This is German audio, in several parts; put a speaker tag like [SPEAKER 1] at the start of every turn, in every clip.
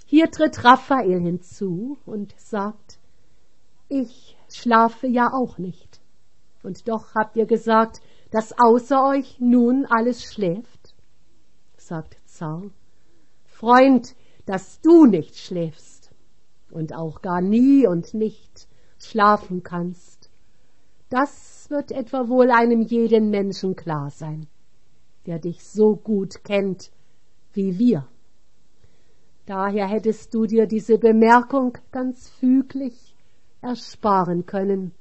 [SPEAKER 1] Hier tritt Raphael hinzu und sagt, ich schlafe ja auch nicht. Und doch habt ihr gesagt, dass außer euch nun alles schläft. Sagt Zar, Freund, dass du nicht schläfst und auch gar nie und nicht schlafen kannst, das wird etwa wohl einem jeden Menschen klar sein, der dich so gut kennt wie wir. Daher hättest du dir diese Bemerkung ganz füglich ersparen können.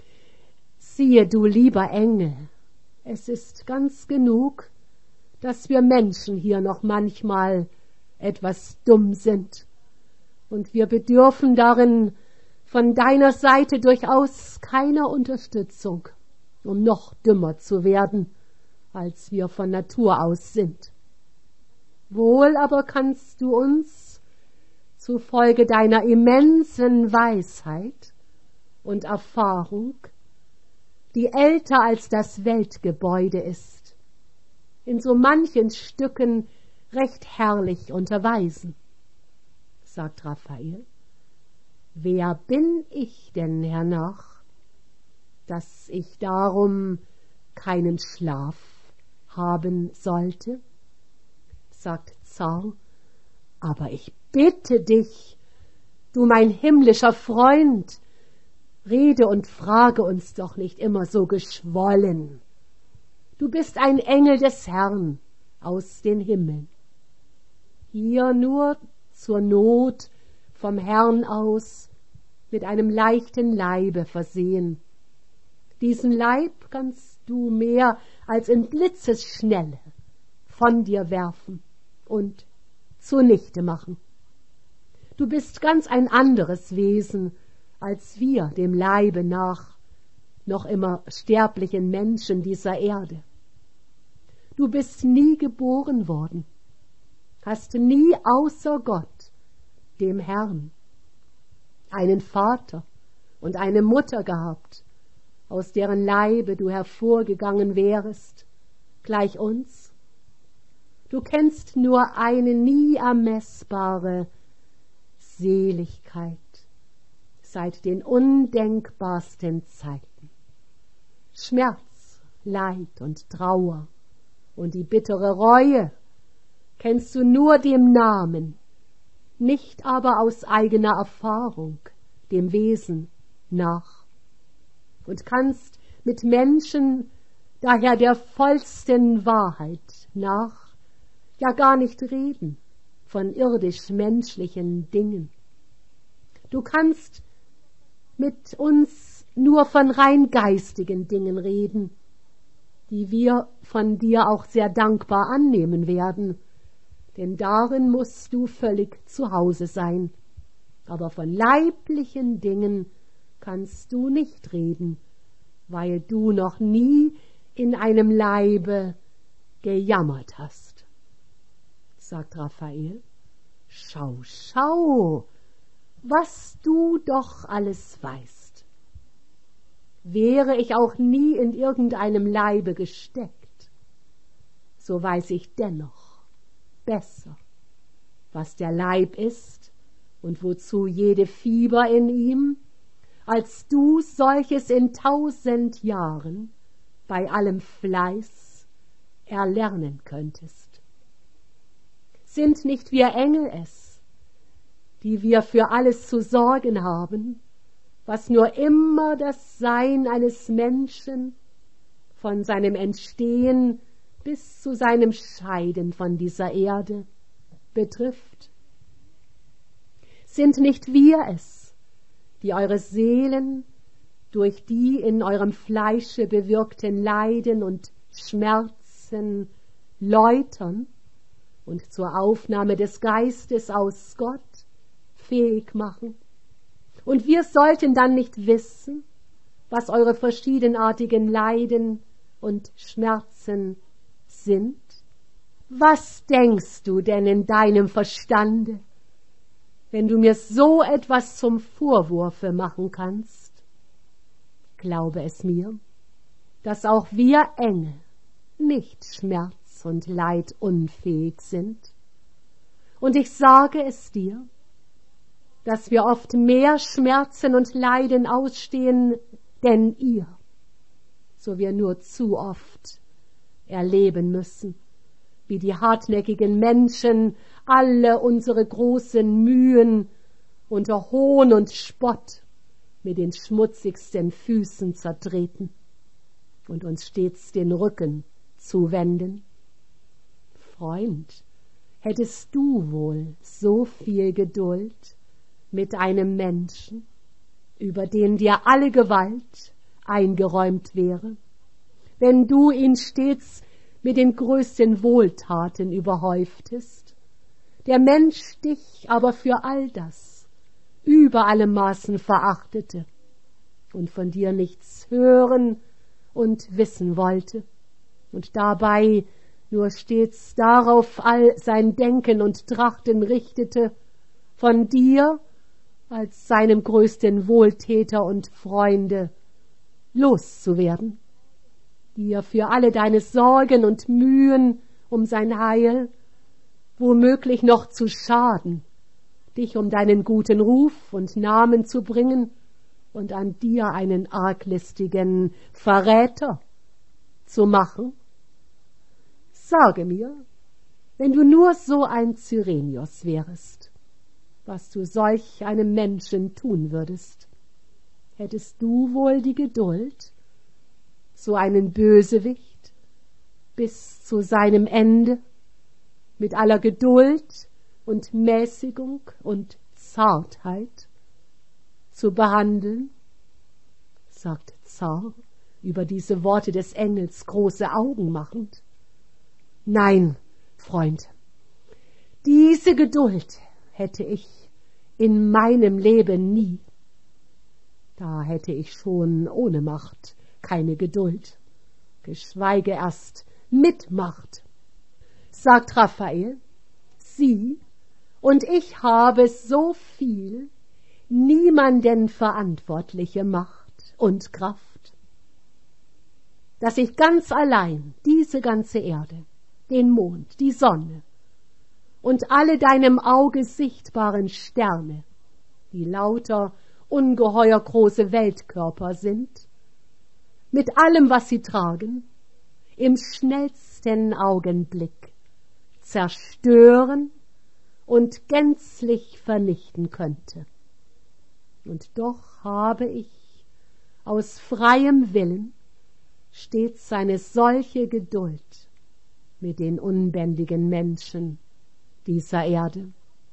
[SPEAKER 1] Siehe, du lieber Engel, es ist ganz genug, dass wir Menschen hier noch manchmal etwas dumm sind, und wir bedürfen darin von deiner Seite durchaus keiner Unterstützung, um noch dümmer zu werden, als wir von Natur aus sind. Wohl aber kannst du uns zufolge deiner immensen Weisheit und Erfahrung, die älter als das Weltgebäude ist, in so manchen Stücken recht herrlich unterweisen. Sagt Raphael, wer bin ich denn hernach, dass ich darum keinen Schlaf haben sollte? Sagt Zar, aber ich bitte dich, du mein himmlischer Freund, rede und frage uns doch nicht immer so geschwollen. Du bist ein Engel des Herrn aus den Himmeln. Hier nur zur Not vom Herrn aus mit einem leichten Leibe versehen. Diesen Leib kannst du mehr als in Blitzesschnelle von dir werfen und zunichte machen. Du bist ganz ein anderes Wesen, als wir dem Leibe nach noch immer sterblichen Menschen dieser Erde. Du bist nie geboren worden, hast nie außer Gott, dem Herrn, einen Vater und eine Mutter gehabt, aus deren Leibe du hervorgegangen wärest, gleich uns. Du kennst nur eine nie ermessbare Seligkeit seit den undenkbarsten Zeiten. Schmerz, Leid und Trauer und die bittere Reue kennst du nur dem Namen, nicht aber aus eigener Erfahrung, dem Wesen nach, und kannst mit Menschen daher der vollsten Wahrheit nach ja gar nicht reden von irdisch-menschlichen Dingen. Du kannst mit uns nur von rein geistigen Dingen reden, die wir von dir auch sehr dankbar annehmen werden, denn darin musst du völlig zu Hause sein. Aber von leiblichen Dingen kannst du nicht reden, weil du noch nie in einem Leibe gejammert hast. Sagt Raphael, schau, schau, was du doch alles weißt. Wäre ich auch nie in irgendeinem Leibe gesteckt, so weiß ich dennoch besser, was der Leib ist und wozu jede Fieber in ihm, als du solches in 1000 Jahren bei allem Fleiß erlernen könntest. Sind nicht wir Engel es, die wir für alles zu sorgen haben, was nur immer das Sein eines Menschen von seinem Entstehen bis zu seinem Scheiden von dieser Erde betrifft? Sind nicht wir es, die eure Seelen durch die in eurem Fleische bewirkten Leiden und Schmerzen läutern und zur Aufnahme des Geistes aus Gott fähig machen? Und wir sollten dann nicht wissen, was eure verschiedenartigen Leiden und Schmerzen sind? Was denkst du denn in deinem Verstande, wenn du mir so etwas zum Vorwurfe machen kannst? Glaube es mir, dass auch wir Engel nicht schmerz- und leidunfähig sind. Und ich sage es dir, dass wir oft mehr Schmerzen und Leiden ausstehen denn ihr, so wir nur zu oft erleben müssen, wie die hartnäckigen Menschen alle unsere großen Mühen unter Hohn und Spott mit den schmutzigsten Füßen zertreten und uns stets den Rücken zuwenden. Freund, hättest du wohl so viel Geduld mit einem Menschen, über den dir alle Gewalt eingeräumt wäre, wenn du ihn stets mit den größten Wohltaten überhäuftest, der Mensch dich aber für all das über alle Maßen verachtete und von dir nichts hören und wissen wollte und dabei nur stets darauf all sein Denken und Trachten richtete, von dir als seinem größten Wohltäter und Freunde loszuwerden, dir für alle deine Sorgen und Mühen um sein Heil womöglich noch zu schaden, dich um deinen guten Ruf und Namen zu bringen und an dir einen arglistigen Verräter zu machen? Sage mir, wenn du nur so ein Cyrenius wärest, was du solch einem Menschen tun würdest. Hättest du wohl die Geduld, so einen Bösewicht bis zu seinem Ende mit aller Geduld und Mäßigung und Zartheit zu behandeln? Sagt Zar, über diese Worte des Engels große Augen machend. Nein, Freund, diese Geduld hätte ich in meinem Leben nie. Da hätte ich schon ohne Macht keine Geduld, geschweige erst mit Macht. Sagt Raphael, sie und ich habe so viel niemanden verantwortliche Macht und Kraft, dass ich ganz allein diese ganze Erde, den Mond, die Sonne und alle deinem Auge sichtbaren Sterne, die lauter ungeheuer große Weltkörper sind, mit allem, was sie tragen, im schnellsten Augenblick zerstören und gänzlich vernichten könnte. Und doch habe ich aus freiem Willen stets eine solche Geduld mit den unbändigen Menschen dieser Erde.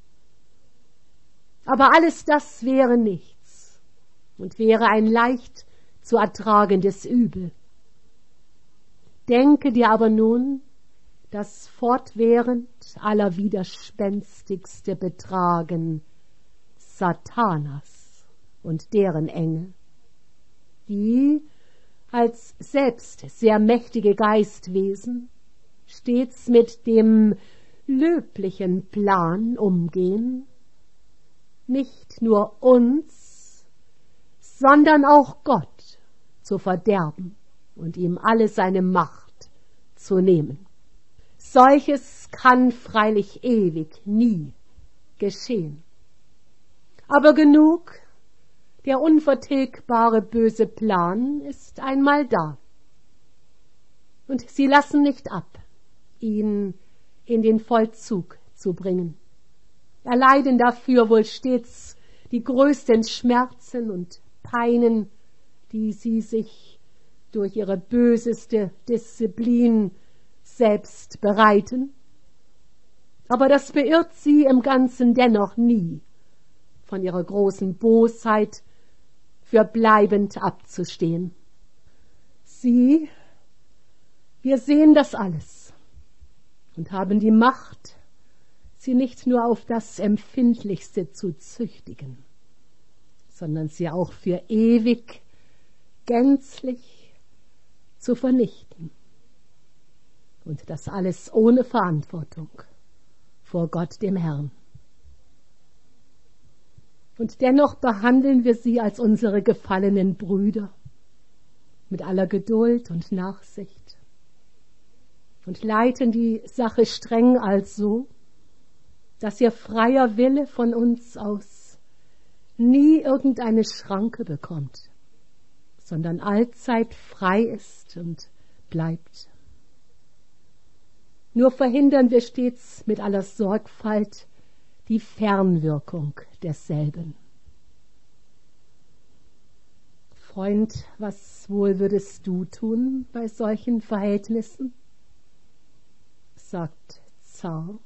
[SPEAKER 1] Aber alles das wäre nichts und wäre ein leicht zu ertragendes Übel. Denke dir aber nun das fortwährend allerwiderspenstigste Betragen Satanas und deren Engel, die als selbst sehr mächtige Geistwesen stets mit dem löblichen Plan umgehen, nicht nur uns, sondern auch Gott zu verderben und ihm alle seine Macht zu nehmen. Solches kann freilich ewig nie geschehen. Aber genug, der unvertilgbare böse Plan ist einmal da. Und sie lassen nicht ab, ihn in den Vollzug zu bringen. Erleiden dafür wohl stets die größten Schmerzen und Peinen, die sie sich durch ihre böseste Disziplin selbst bereiten. Aber das beirrt sie im Ganzen dennoch nie, von ihrer großen Bosheit für bleibend abzustehen. Wir sehen das alles und haben die Macht, sie nicht nur auf das Empfindlichste zu züchtigen, sondern sie auch für ewig gänzlich zu vernichten. Und das alles ohne Verantwortung vor Gott dem Herrn. Und dennoch behandeln wir sie als unsere gefallenen Brüder mit aller Geduld und Nachsicht und leiten die Sache streng also, dass ihr freier Wille von uns aus nie irgendeine Schranke bekommt, sondern allzeit frei ist und bleibt. Nur verhindern wir stets mit aller Sorgfalt die Fernwirkung desselben. Freund, was wohl würdest du tun bei solchen Verhältnissen? Sagt Zar.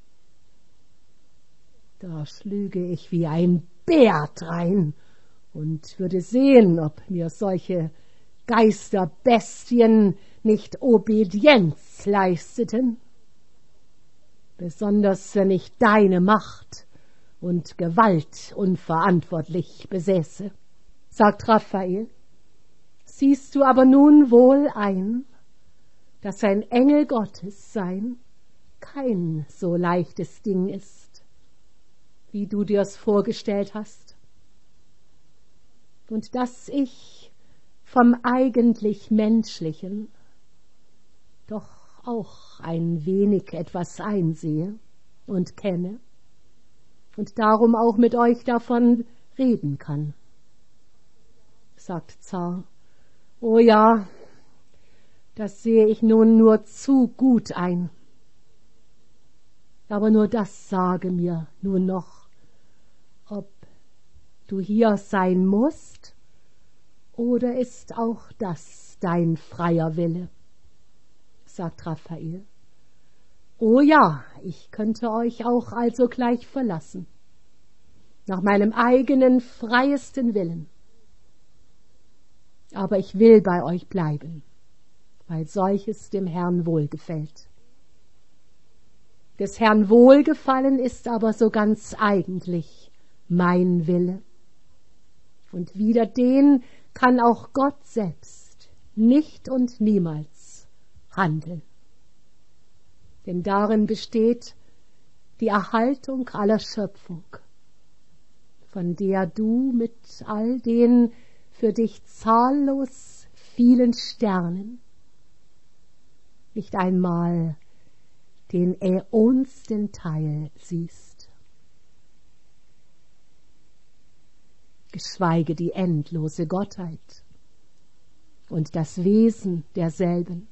[SPEAKER 1] Da schlüge ich wie ein Bär drein und würde sehen, ob mir solche Geisterbestien nicht Obedienz leisteten. Besonders wenn ich deine Macht und Gewalt unverantwortlich besäße, sagt Raphael. Siehst du aber nun wohl ein, dass ein Engel Gottes sein kein so leichtes Ding ist, wie du dir's vorgestellt hast, und dass ich vom eigentlich Menschlichen doch auch ein wenig etwas einsehe und kenne und darum auch mit euch davon reden kann, sagt Zar. Oh ja, das sehe ich nun nur zu gut ein. Aber nur das sage mir nun noch, ob du hier sein musst, oder ist auch das dein freier Wille, sagt Raphael. Oh ja, ich könnte euch auch also gleich verlassen, nach meinem eigenen freiesten Willen. Aber ich will bei euch bleiben, weil solches dem Herrn wohlgefällt. Des Herrn Wohlgefallen ist aber so ganz eigentlich mein Wille. Und wider den kann auch Gott selbst nicht und niemals handeln. Denn darin besteht die Erhaltung aller Schöpfung, von der du mit all den für dich zahllos vielen Sternen nicht einmal den äonsten Teil siehst, geschweige die endlose Gottheit und das Wesen derselben.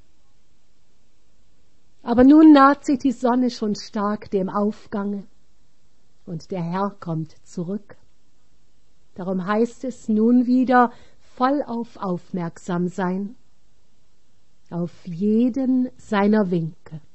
[SPEAKER 1] Aber nun naht sich die Sonne schon stark dem Aufgange und der Herr kommt zurück. Darum heißt es nun wieder vollauf aufmerksam sein auf jeden seiner Winke.